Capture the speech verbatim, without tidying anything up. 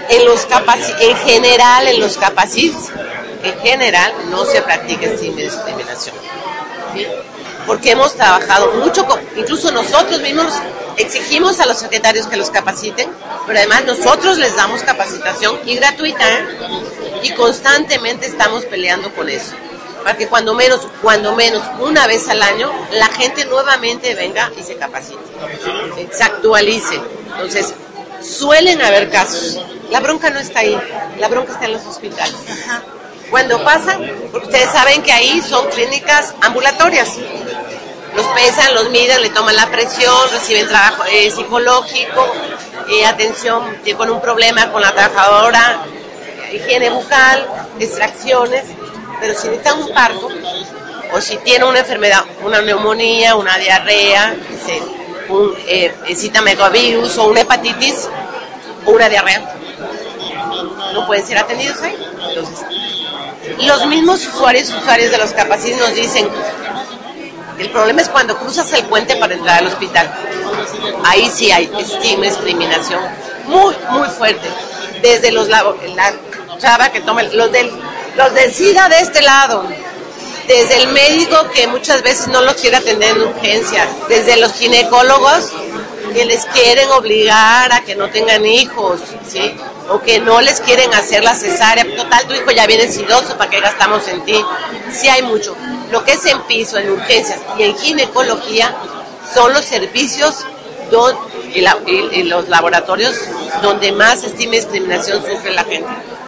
En los capaci- en general, en los capacits, en general, no se practica estigma y discriminación. ¿Sí? Porque hemos trabajado mucho, con, incluso nosotros mismos exigimos a los secretarios que los capaciten, pero además nosotros les damos capacitación y gratuita, ¿eh? Y constantemente estamos peleando con eso, para que cuando menos, cuando menos una vez al año, la gente nuevamente venga y se capacite, se actualice. Entonces, suelen haber casos. La bronca no está ahí, la bronca está en los hospitales. Cuando pasa, porque ustedes saben que ahí son clínicas ambulatorias. Los pesan, los miden, le toman la presión, reciben trabajo eh, psicológico, eh, atención eh, con un problema con la trabajadora, higiene bucal, extracciones, pero si necesita un parto, o si tiene una enfermedad, una neumonía, una diarrea, un eh, citamegavirus o una hepatitis, o una diarrea, no pueden ser atendidos ahí. Entonces, los mismos usuarios usuarios de los capacites nos dicen, el problema es cuando cruzas el puente para entrar al hospital. Ahí sí hay estigma, discriminación muy, muy fuerte. Desde los la chava que toma, los del, los del SIDA de este lado, desde el médico que muchas veces no los quiere atender en urgencia, desde los ginecólogos que les quieren obligar a que no tengan hijos, ¿sí? O que no les quieren hacer la cesárea. Total, tu hijo ya viene sidoso, ¿para qué gastamos en ti? Sí hay mucho. Lo que es en piso, en urgencias y en ginecología son los servicios don, y, la, y, y los laboratorios donde más estigma y discriminación sufre la gente.